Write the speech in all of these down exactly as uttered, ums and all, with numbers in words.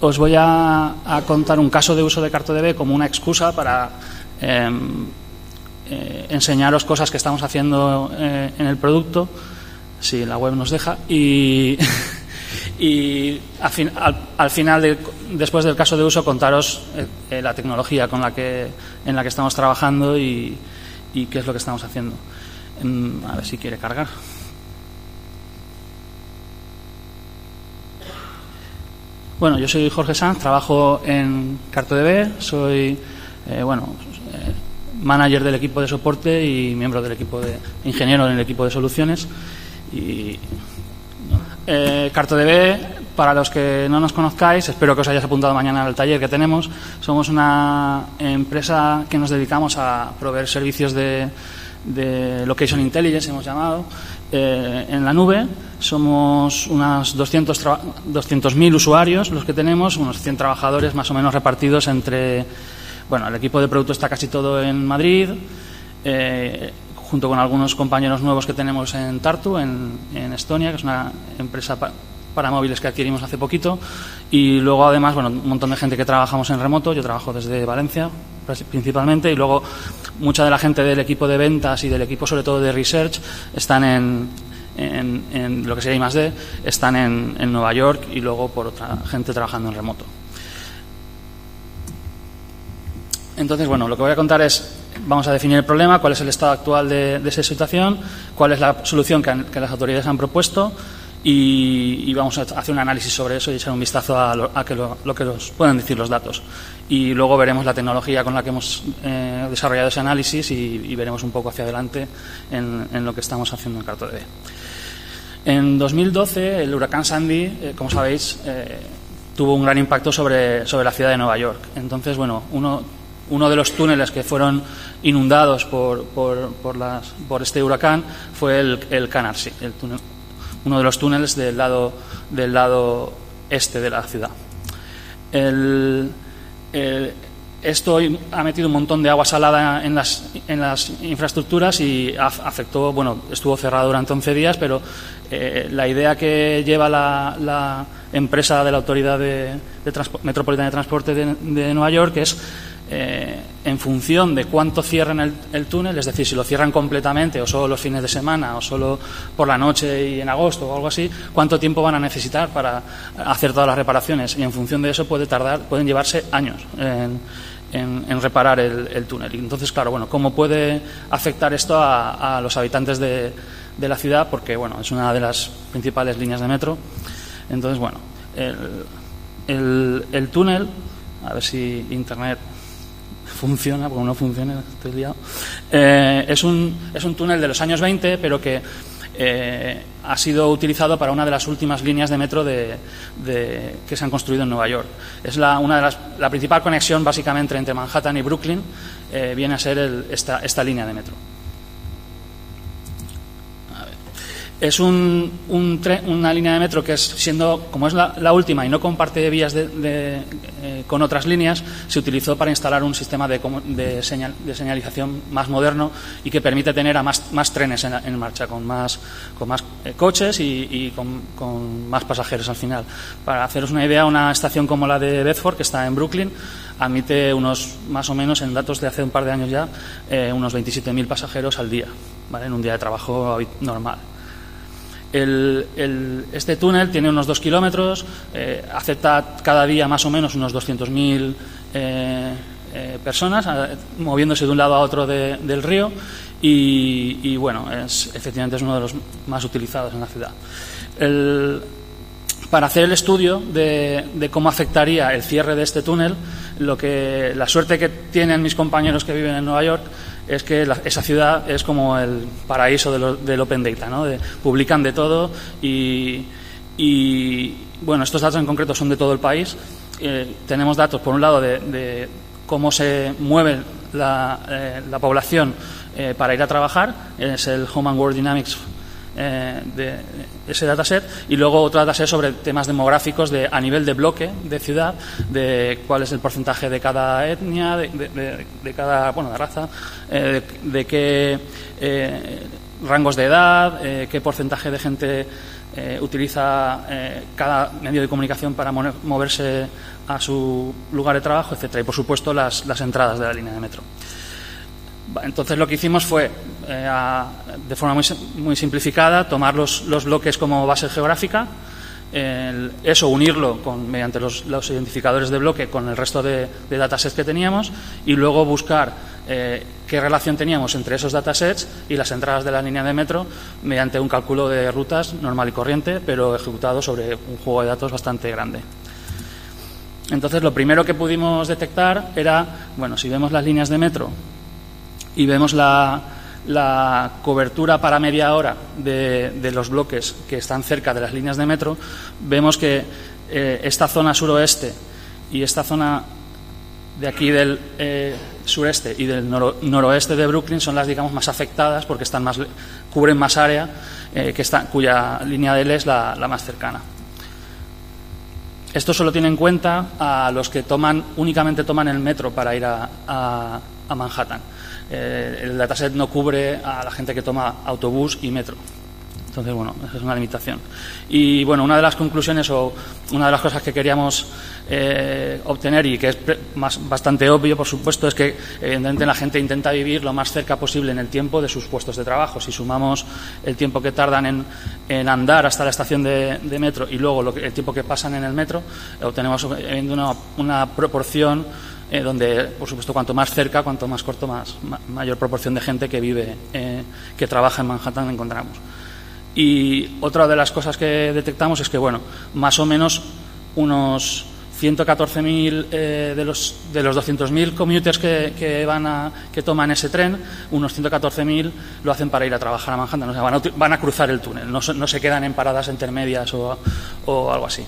os voy a, a contar un caso de uso de CartoDB como una excusa para eh, eh, enseñaros cosas que estamos haciendo eh, en el producto, si la web nos deja, y, y al, fin, al, al final, de, después del caso de uso, contaros eh, la tecnología con la que, en la que estamos trabajando y, y qué es lo que estamos haciendo. Eh, a ver si quiere cargar. Bueno, yo soy Jorge Sanz, trabajo en CartoDB, soy eh, bueno, eh, manager del equipo de soporte y miembro del equipo de ingeniero en el equipo de soluciones. Y eh, CartoDB, para los que no nos conozcáis, espero que os hayáis apuntado mañana al taller que tenemos. Somos una empresa que nos dedicamos a proveer servicios de, de Location Intelligence, hemos llamado, eh, en la nube. Somos unos doscientos mil usuarios los que tenemos, unos cien trabajadores más o menos repartidos entre... Bueno, el equipo de producto está casi todo en Madrid, eh, junto con algunos compañeros nuevos que tenemos en Tartu, en, en Estonia, que es una empresa pa, para móviles que adquirimos hace poquito. Y luego, además, bueno, un montón de gente que trabajamos en remoto. Yo trabajo desde Valencia, principalmente, y luego mucha de la gente del equipo de ventas y del equipo, sobre todo, de research, están en... En, en lo que sería I más D, están en, en Nueva York y luego por otra gente trabajando en remoto. Entonces, bueno, lo que voy a contar es, vamos a definir el problema, cuál es el estado actual de, de esa situación, cuál es la solución que, han, que las autoridades han propuesto y, y vamos a hacer un análisis sobre eso y echar un vistazo a lo, a que lo, lo que nos pueden decir los datos. Y luego veremos la tecnología con la que hemos eh, desarrollado ese análisis y, y veremos un poco hacia adelante en, en lo que estamos haciendo en CartoDB. En dos mil doce, el huracán Sandy, eh, como sabéis, eh, tuvo un gran impacto sobre, sobre la ciudad de Nueva York. Entonces, bueno, uno, uno de los túneles que fueron inundados por, por, por, las, por este huracán fue el, el Canarsie, el túnel, uno de los túneles del lado, del lado este de la ciudad. El, el, esto ha metido un montón de agua salada en las, en las infraestructuras y afectó, bueno, estuvo cerrado durante once días, pero eh, la idea que lleva la, la empresa de la Autoridad de, de Metropolitana de Transporte de, de Nueva York es, eh, en función de cuánto cierren el, el túnel, es decir, si lo cierran completamente o solo los fines de semana o solo por la noche y en agosto o algo así, cuánto tiempo van a necesitar para hacer todas las reparaciones, y en función de eso puede tardar, pueden llevarse años en, en, en reparar el, el túnel. Y entonces, claro, bueno, ¿cómo puede afectar esto a, a los habitantes de, de la ciudad? Porque, bueno, es una de las principales líneas de metro. Entonces, bueno, el, el, el túnel, a ver si internet funciona, porque no funciona, estoy liado. Eh, es, un, es un túnel de los años veinte, pero que eh, ha sido utilizado para una de las últimas líneas de metro de, de, que se han construido en Nueva York. Es la, una de las, la principal conexión, básicamente, entre Manhattan y Brooklyn, eh, viene a ser el, esta, esta línea de metro. Es un, un tren, una línea de metro que, es, siendo como es la, la última y no comparte vías de, de, eh, con otras líneas, se utilizó para instalar un sistema de, de, señal, de señalización más moderno y que permite tener a más, más trenes en, en marcha, con más, con más eh, coches y, y con, con más pasajeros al final. Para haceros una idea, una estación como la de Bedford, que está en Brooklyn, admite unos, más o menos, en datos de hace un par de años ya, eh, unos veintisiete mil pasajeros al día, ¿vale? En un día de trabajo normal. El, el, este túnel tiene unos dos kilómetros, eh, acepta cada día más o menos unos doscientos mil eh, eh, personas eh, moviéndose de un lado a otro de, del río y, y bueno, es, efectivamente es uno de los más utilizados en la ciudad. El, para hacer el estudio de, de cómo afectaría el cierre de este túnel, lo que, la suerte que tienen mis compañeros que viven en Nueva York es que la, esa ciudad es como el paraíso de lo, del Open Data, ¿no? De, publican de todo y, y, bueno, estos datos en concreto son de todo el país. Eh, tenemos datos, por un lado, de, de cómo se mueve la, eh, la población eh, para ir a trabajar, es el Home and Work Dynamics eh, de ese dataset, y luego otro dataset sobre temas demográficos de, a nivel de bloque de ciudad, de cuál es el porcentaje de cada etnia, de, de, de, de cada, bueno, de raza, eh, de, de qué, eh, rangos de edad, eh, qué porcentaje de gente eh, utiliza eh, cada medio de comunicación para moverse a su lugar de trabajo, etcétera. Y, por supuesto, las, las entradas de la línea de metro. Entonces, lo que hicimos fue, eh, a, de forma muy, muy simplificada, tomar los, los bloques como base geográfica, el, eso unirlo con, mediante los, los identificadores de bloque con el resto de, de datasets que teníamos y luego buscar eh, qué relación teníamos entre esos datasets y las entradas de la línea de metro mediante un cálculo de rutas normal y corriente, pero ejecutado sobre un juego de datos bastante grande. Entonces, lo primero que pudimos detectar era, bueno, si vemos las líneas de metro y vemos la, la cobertura para media hora de, de los bloques que están cerca de las líneas de metro, vemos que eh, esta zona suroeste y esta zona de aquí del eh, sureste y del noro, noroeste de Brooklyn son las, digamos, más afectadas porque están más, cubren más área, eh, que está, cuya línea de L es la, la más cercana. Esto solo tiene en cuenta a los que toman únicamente toman el metro para ir a, a, a Manhattan. Eh, el dataset no cubre a la gente que toma autobús y metro. Entonces, bueno, esa es una limitación. Y, bueno, una de las conclusiones o una de las cosas que queríamos eh, obtener y que es más, bastante obvio, por supuesto, es que, evidentemente, la gente intenta vivir lo más cerca posible en el tiempo de sus puestos de trabajo. Si sumamos el tiempo que tardan en, en andar hasta la estación de, de metro y luego lo que, el tiempo que pasan en el metro, obtenemos una, una proporción eh, donde, por supuesto, cuanto más cerca, cuanto más corto, más ma, mayor proporción de gente que vive, eh, que trabaja en Manhattan encontramos. Y otra de las cosas que detectamos es que, bueno, más o menos unos ciento catorce mil eh, de los de los doscientos mil commuters que, que van a que toman ese tren, unos ciento catorce mil lo hacen para ir a trabajar a Manhattan, o sea, van a, van a cruzar el túnel, no, no se quedan en paradas intermedias o, o algo así.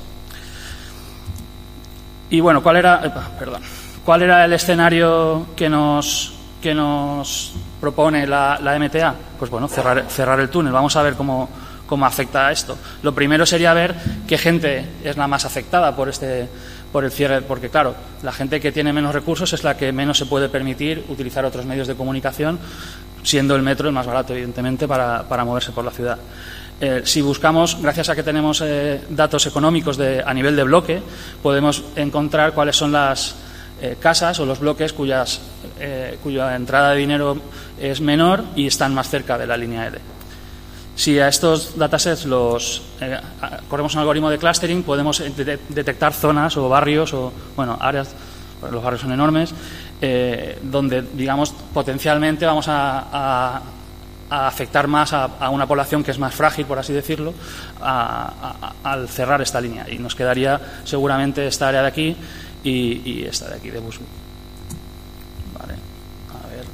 Y, bueno, ¿cuál era, epa, perdón, cuál era el escenario que nos que nos propone la, la M T A? Pues, bueno, cerrar, cerrar el túnel. Vamos a ver cómo, cómo afecta a esto. Lo primero sería ver qué gente es la más afectada por este por el cierre, porque, claro, la gente que tiene menos recursos es la que menos se puede permitir utilizar otros medios de comunicación, siendo el metro el más barato, evidentemente, para, para moverse por la ciudad. Eh, si buscamos, gracias a que tenemos eh, datos económicos de, a nivel de bloque, podemos encontrar cuáles son las Eh, casas o los bloques cuyas, eh, cuya entrada de dinero es menor y están más cerca de la línea L. Si a estos datasets los eh, corremos un algoritmo de clustering, podemos de detectar zonas o barrios o, bueno, áreas, los barrios son enormes, eh, donde, digamos, potencialmente vamos a, a, a afectar más a, a una población que es más frágil, por así decirlo, a, a, al cerrar esta línea. Y nos quedaría seguramente esta área de aquí Y, y esta de aquí de Bushwick. Vale, a ver.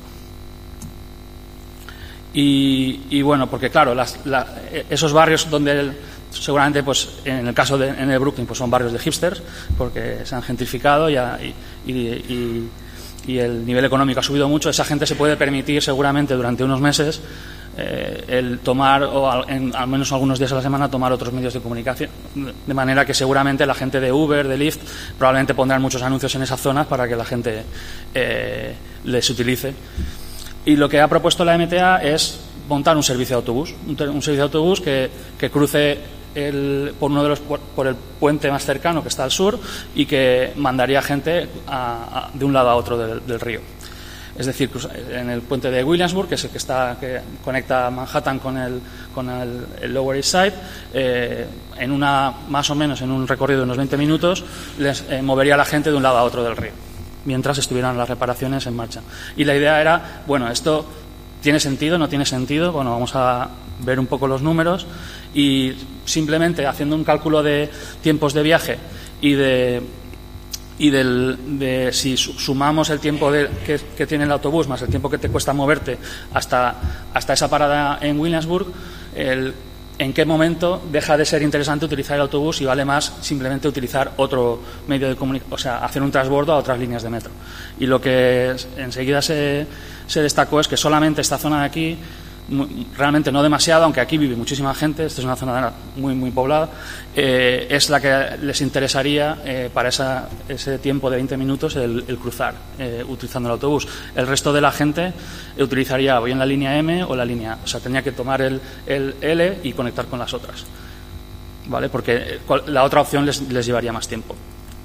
Y, y bueno, porque, claro, las, la, esos barrios donde el, seguramente, pues en el caso de en el Brooklyn, pues son barrios de hipsters porque se han gentrificado y, y, y, y el nivel económico ha subido mucho. Esa gente se puede permitir seguramente durante unos meses Eh, el tomar, o al, en, al menos algunos días a la semana, tomar otros medios de comunicación. De manera que seguramente la gente de Uber, de Lyft, probablemente pondrán muchos anuncios en esas zonas para que la gente eh, les utilice. Y lo que ha propuesto la M T A es montar un servicio de autobús, un, un servicio de autobús que, que cruce el, por, uno de los, por, por el puente más cercano que está al sur y que mandaría gente a, a, de un lado a otro del, del río. Es decir, en el puente de Williamsburg, que es el que está que conecta Manhattan con el con el, el Lower East Side, eh, en una más o menos en un recorrido de unos veinte minutos les eh, movería a la gente de un lado a otro del río, mientras estuvieran las reparaciones en marcha. Y la idea era, bueno, esto tiene sentido, no tiene sentido, bueno, vamos a ver un poco los números y simplemente haciendo un cálculo de tiempos de viaje y de y del, de si sumamos el tiempo de, que, que tiene el autobús más el tiempo que te cuesta moverte hasta, hasta esa parada en Williamsburg, el, en qué momento deja de ser interesante utilizar el autobús y vale más simplemente utilizar otro medio de comunicación, o sea, hacer un transbordo a otras líneas de metro. Y lo que enseguida se, se destacó es que solamente esta zona de aquí muy, realmente no demasiado, aunque aquí vive muchísima gente, esta es una zona muy muy poblada, eh, es la que les interesaría eh, para esa, ese tiempo de veinte minutos el, el cruzar eh, utilizando el autobús. El resto de la gente utilizaría o bien la línea M o la línea A, o sea, tenía que tomar el, el L y conectar con las otras, ¿vale? Porque la otra opción les, les llevaría más tiempo.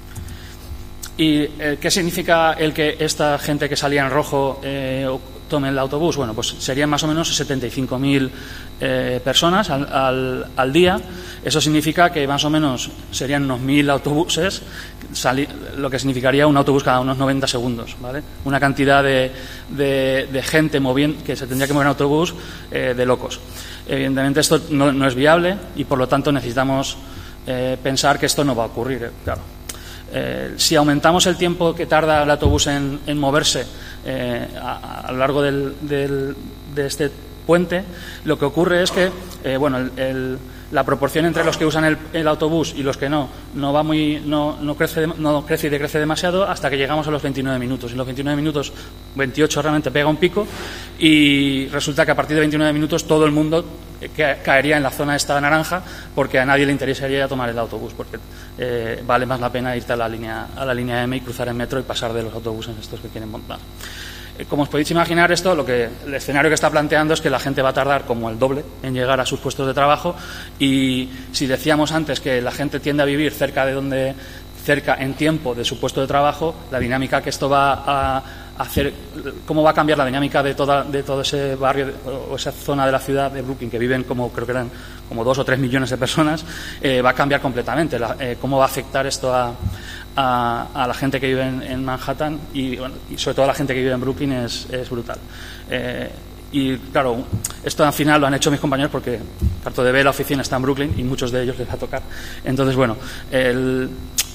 ¿Y eh, qué significa el que esta gente que salía en rojo eh, tome el autobús? Bueno, pues serían más o menos setenta y cinco mil eh, personas al, al, al día. Eso significa que más o menos serían unos mil autobuses, lo que significaría un autobús cada unos noventa segundos, ¿vale? Una cantidad de, de, de gente moviendo, que se tendría que mover en autobús eh, de locos. Evidentemente esto no, no es viable y por lo tanto necesitamos eh, pensar que esto no va a ocurrir, eh, claro. Eh, si aumentamos el tiempo que tarda el autobús en, en moverse eh, a, a lo largo del, del, de este puente, lo que ocurre es que eh, bueno, el, el, la proporción entre los que usan el, el autobús y los que no no va muy no, no crece no crece y decrece demasiado hasta que llegamos a los veintinueve minutos. En los veintinueve minutos, veintiocho realmente pega un pico y resulta que a partir de veintinueve minutos todo el mundo que caería en la zona esta naranja, porque a nadie le interesaría tomar el autobús, porque eh, vale más la pena irte a la línea a la línea M y cruzar el metro y pasar de los autobuses estos que quieren montar. Eh, como os podéis imaginar, esto lo que el escenario que está planteando es que la gente va a tardar como el doble en llegar a sus puestos de trabajo, y si decíamos antes que la gente tiende a vivir cerca de donde cerca en tiempo de su puesto de trabajo, la dinámica que esto va a hacer, cómo va a cambiar la dinámica de toda de todo ese barrio o esa zona de la ciudad de Brooklyn, que viven como creo que eran como dos o tres millones de personas, eh, va a cambiar completamente. La, eh, cómo va a afectar esto a, a, a la gente que vive en, en Manhattan y, bueno, y sobre todo a la gente que vive en Brooklyn es, es brutal. Eh, y claro, esto al final lo han hecho mis compañeros porque CartoDB, la oficina está en Brooklyn y muchos de ellos les va a tocar. Entonces, bueno, el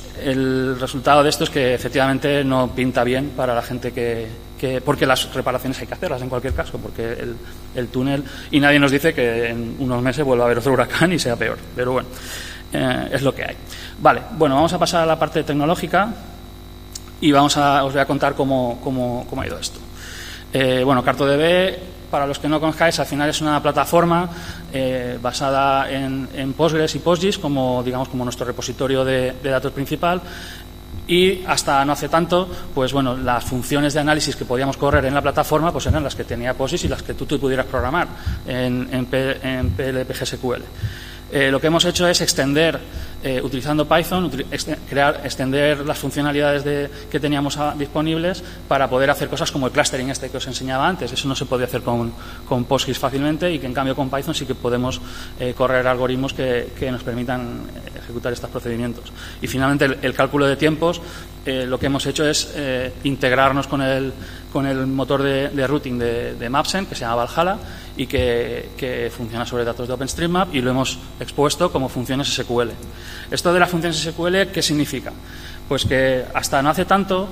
El resultado de esto es que efectivamente no pinta bien para la gente que, que porque las reparaciones hay que hacerlas en cualquier caso, porque el, el túnel, y nadie nos dice que en unos meses vuelva a haber otro huracán y sea peor, pero bueno, eh, es lo que hay. Vale, bueno, vamos a pasar a la parte tecnológica y vamos a, os voy a contar cómo, cómo, cómo ha ido esto. Eh, bueno, CartoDB, para los que no conozcáis, al final es una plataforma eh, basada en, en Postgres y PostGIS como, digamos, como nuestro repositorio de, de datos principal, y hasta no hace tanto, pues bueno, las funciones de análisis que podíamos correr en la plataforma pues eran las que tenía PostGIS y las que tú, tú pudieras programar en, en, P, en P L P G S Q L. Eh, lo que hemos hecho es extender, eh, utilizando Python, util ext crear, extender las funcionalidades de, que teníamos a, disponibles para poder hacer cosas como el clustering este que os enseñaba antes. Eso no se podía hacer con, con PostGIS fácilmente, y que en cambio con Python sí que podemos eh, correr algoritmos que, que nos permitan ejecutar estos procedimientos. Y finalmente el, el cálculo de tiempos, eh, lo que hemos hecho es eh, integrarnos con el, con el motor de, de routing de, de Mapsen, que se llama Valhalla, y que, que funciona sobre datos de OpenStreetMap, y lo hemos expuesto como funciones S Q L. Esto de las funciones S Q L, ¿qué significa? Pues que hasta no hace tanto,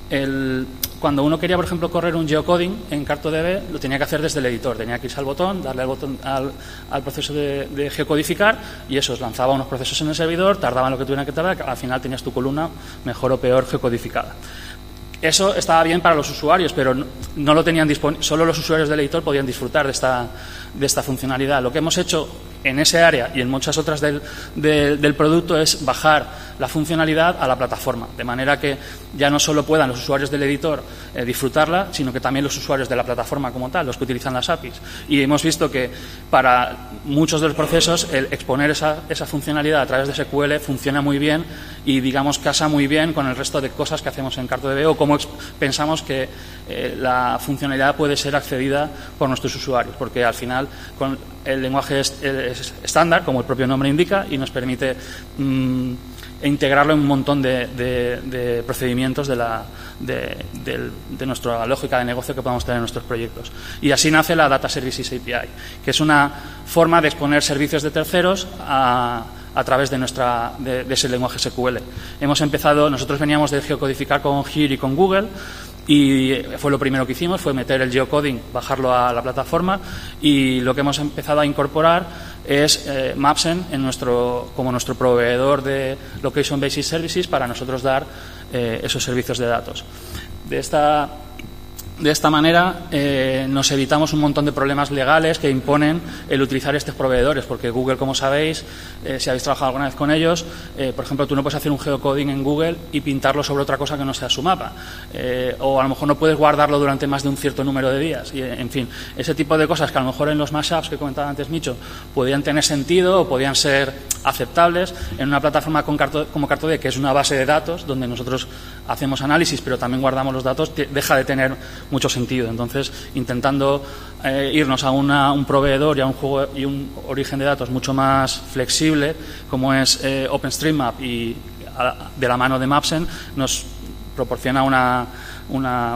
el, cuando uno quería, por ejemplo, correr un geocoding en CartoDB, lo tenía que hacer desde el editor. Tenía que irse al botón, darle al botón al, al proceso de, de geocodificar, y eso os lanzaba unos procesos en el servidor, tardaban lo que tuvieran que tardar, al final tenías tu columna mejor o peor geocodificada. Eso estaba bien para los usuarios, pero no, no lo tenían disponible. Solo los usuarios del editor podían disfrutar de esta, de esta funcionalidad. Lo que hemos hecho en ese área y en muchas otras del, del, del producto es bajar la funcionalidad a la plataforma, de manera que ya no solo puedan los usuarios del editor eh, disfrutarla, sino que también los usuarios de la plataforma como tal, los que utilizan las A P Is. Y hemos visto que para muchos de los procesos el exponer esa, esa funcionalidad a través de S Q L funciona muy bien y, digamos, casa muy bien con el resto de cosas que hacemos en CartoDB, o cómo pensamos que eh, la funcionalidad puede ser accedida por nuestros usuarios, porque al final con el lenguaje es, es estándar, como el propio nombre indica, y nos permite mmm, integrarlo en un montón de, de, de procedimientos de, la, de, de, de nuestra lógica de negocio que podamos tener en nuestros proyectos. Y así nace la Data Services A P I, que es una forma de exponer servicios de terceros a, a través de, nuestra, de, de ese lenguaje S Q L. Hemos empezado, nosotros veníamos de geocodificar con Here y con Google, y fue lo primero que hicimos, fue meter el geocoding, bajarlo a la plataforma, y lo que hemos empezado a incorporar es eh, Mapsen en nuestro, como nuestro proveedor de Location Basis Services para nosotros dar eh, esos servicios de datos. De esta De esta manera eh, nos evitamos un montón de problemas legales que imponen el utilizar estos proveedores, porque Google, como sabéis, eh, si habéis trabajado alguna vez con ellos, eh, por ejemplo, tú no puedes hacer un geocoding en Google y pintarlo sobre otra cosa que no sea su mapa, eh, o a lo mejor no puedes guardarlo durante más de un cierto número de días, y, en fin, ese tipo de cosas que a lo mejor en los mashups que comentaba antes Micho podían tener sentido o podían ser aceptables en una plataforma con Carto, como CartoDB, que es una base de datos donde nosotros hacemos análisis pero también guardamos los datos, deja de tener mucho sentido. Entonces, intentando eh, irnos a una, un proveedor y a un juego y un origen de datos mucho más flexible, como es eh, OpenStreetMap, y a, de la mano de Mapsen, nos proporciona una, una,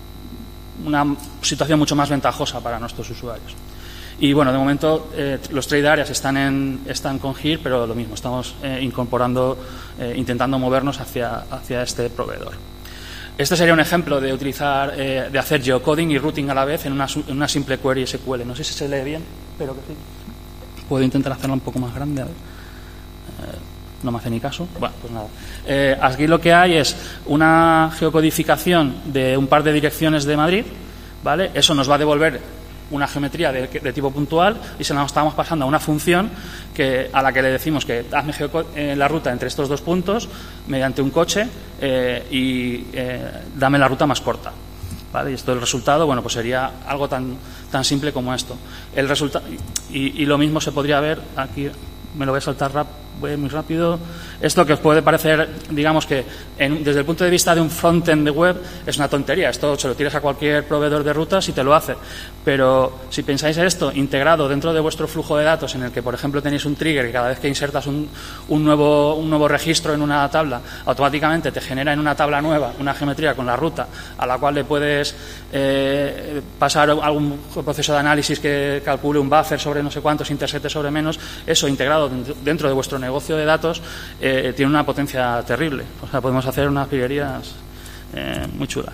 una situación mucho más ventajosa para nuestros usuarios. Y bueno, de momento eh, los trade areas están, en, están con Here, pero lo mismo, estamos eh, incorporando, eh, intentando movernos hacia, hacia este proveedor. Este sería un ejemplo de utilizar, eh, de hacer geocoding y routing a la vez en una, en una simple query S Q L. No sé si se lee bien, pero que sí. Puedo intentar hacerla un poco más grande. A ver. Eh, no me hace ni caso. Bueno, pues nada. Eh, aquí lo que hay es una geocodificación de un par de direcciones de Madrid, ¿vale? Eso nos va a devolver una geometría de, de tipo puntual y se la estamos pasando a una función que, a la que le decimos que hazme eh, la ruta entre estos dos puntos mediante un coche eh, y eh, dame la ruta más corta, ¿vale? Y esto, el resultado, bueno, pues sería algo tan, tan simple como esto. El resulta y, y lo mismo se podría ver aquí. Me lo voy a saltar rap, voy muy rápido. Esto que os puede parecer, digamos que en, desde el punto de vista de un frontend de web es una tontería. Esto se lo tiras a cualquier proveedor de rutas y te lo hace. Pero si pensáis en esto integrado dentro de vuestro flujo de datos, en el que, por ejemplo, tenéis un trigger que cada vez que insertas un, un, nuevo, un nuevo registro en una tabla, automáticamente te genera en una tabla nueva una geometría con la ruta a la cual le puedes eh, pasar algún proceso de análisis que calcule un buffer sobre no sé cuántos, intersecte sobre menos, eso integrado dentro de vuestro negocio de datos eh, tiene una potencia terrible. O sea, podemos hacer unas pillerías eh, muy chulas.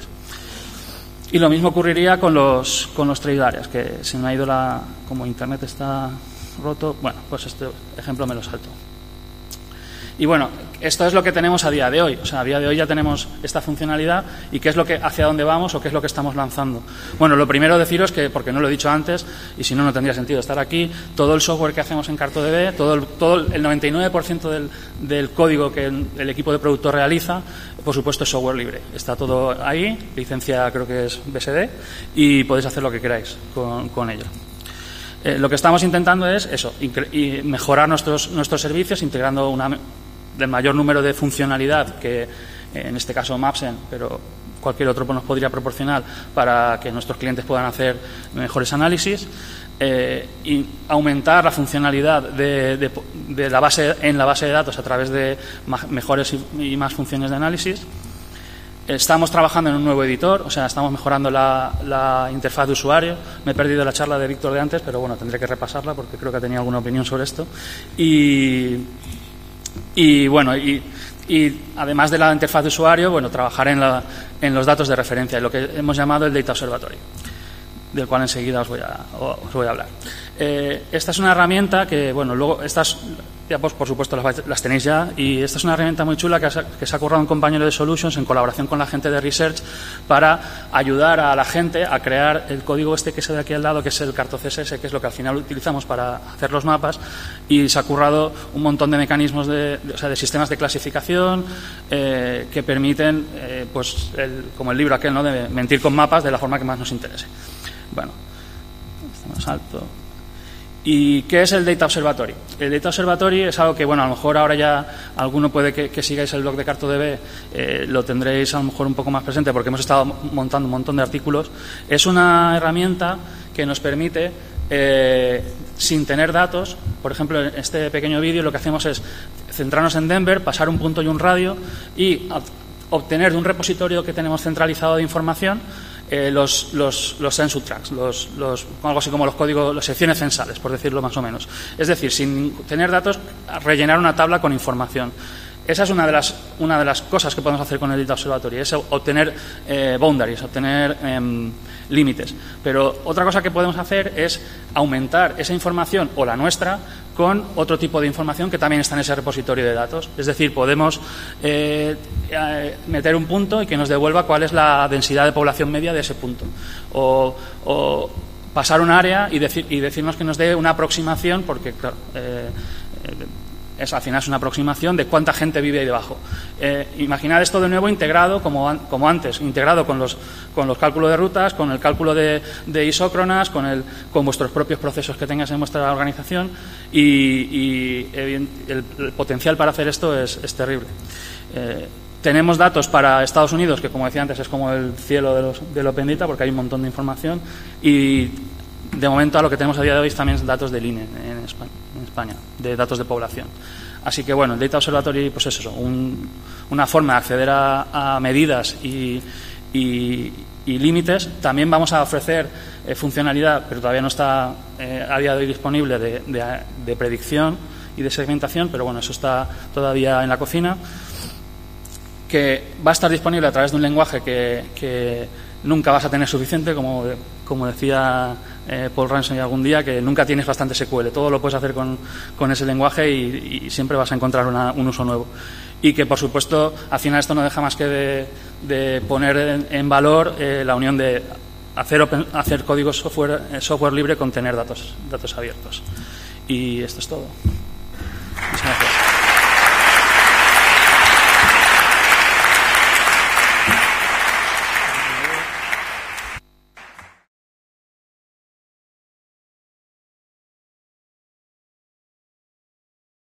Y lo mismo ocurriría con los con los trade areas, que se me ha ido la... como internet está roto, bueno, pues este ejemplo me lo salto. Y bueno, esto es lo que tenemos a día de hoy. O sea, a día de hoy ya tenemos esta funcionalidad. ¿Y qué es lo que, hacia dónde vamos o qué es lo que estamos lanzando? Bueno, lo primero deciros que, porque no lo he dicho antes, y si no, no tendría sentido estar aquí, todo el software que hacemos en CartoDB, todo el, todo el noventa y nueve por ciento del, del código que el, el equipo de producto realiza, por supuesto, es software libre. Está todo ahí, licencia creo que es B S D, y podéis hacer lo que queráis con, con ello. Eh, lo que estamos intentando es eso, y mejorar nuestros, nuestros servicios, integrando una del mayor número de funcionalidad que en este caso Mapsen, pero cualquier otro nos podría proporcionar para que nuestros clientes puedan hacer mejores análisis, eh, y aumentar la funcionalidad de, de, de la base en la base de datos a través de ma- mejores y, y más funciones de análisis. Estamos trabajando en un nuevo editor, o sea, estamos mejorando la, la interfaz de usuario. Me he perdido la charla de Víctor de antes, pero bueno, tendré que repasarla porque creo que tenía alguna opinión sobre esto. Y Y bueno, y, y además de la interfaz de usuario, bueno, trabajar en, la, en los datos de referencia, lo que hemos llamado el Data Observatory, del cual enseguida os voy a, os voy a hablar. Eh, esta es una herramienta que, bueno, luego estas, ya pues, por supuesto las, las tenéis ya, y esta es una herramienta muy chula que, ha, que se ha currado un compañero de Solutions en colaboración con la gente de Research para ayudar a la gente a crear el código este que es de aquí al lado, que es el CartoCSS, que es lo que al final utilizamos para hacer los mapas, y se ha currado un montón de mecanismos de, de, o sea, de sistemas de clasificación eh, que permiten, eh, pues, el, como el libro aquel, ¿no?, de mentir con mapas de la forma que más nos interese. Bueno, este más alto. ¿Y qué es el Data Observatory? El Data Observatory es algo que, bueno, a lo mejor ahora ya alguno puede que, que sigáis el blog de CartoDB, eh, lo tendréis a lo mejor un poco más presente porque hemos estado montando un montón de artículos. Es una herramienta que nos permite, eh, sin tener datos, por ejemplo, en este pequeño vídeo lo que hacemos es centrarnos en Denver, pasar un punto y un radio y obtener de un repositorio que tenemos centralizado de información Eh, los, los, los census tracks, los, los, algo así como los códigos, las secciones censales, por decirlo más o menos. Es decir, sin tener datos, rellenar una tabla con información. Esa es una de las, una de las cosas que podemos hacer con el Data Observatory, es obtener eh, boundaries, obtener eh, límites. Pero otra cosa que podemos hacer es aumentar esa información o la nuestra con otro tipo de información que también está en ese repositorio de datos. Es decir, podemos eh, eh, meter un punto y que nos devuelva cuál es la densidad de población media de ese punto. O, o pasar un área y, decir, y decirnos que nos dé una aproximación, porque claro, eh, eh, es, al final es una aproximación de cuánta gente vive ahí debajo. Eh, imaginad esto de nuevo integrado, como, como antes, integrado con los, con los cálculos de rutas, con el cálculo de, de isócronas, con, el, con vuestros propios procesos que tengáis en vuestra organización y, y el, el potencial para hacer esto es, es terrible. Eh, tenemos datos para Estados Unidos, que como decía antes es como el cielo de los, del Open Data, porque hay un montón de información, y de momento a lo que tenemos a día de hoy también es datos del I N E en España, en España, de datos de población. Así que bueno, el Data Observatory pues es eso, un, una forma de acceder a, a medidas y, y, y límites. También vamos a ofrecer eh, funcionalidad, pero todavía no está eh, a día de hoy disponible, de, de, de predicción y de segmentación, pero bueno, eso está todavía en la cocina, que va a estar disponible a través de un lenguaje que, que nunca vas a tener suficiente, como, como decía eh, Paul Ransom algún día, que nunca tienes bastante S Q L. Todo lo puedes hacer con, con ese lenguaje y, y siempre vas a encontrar una, un uso nuevo. Y que, por supuesto, al final esto no deja más que de, de poner en, en valor eh, la unión de hacer, open, hacer código software, software libre con tener datos, datos abiertos. Y esto es todo.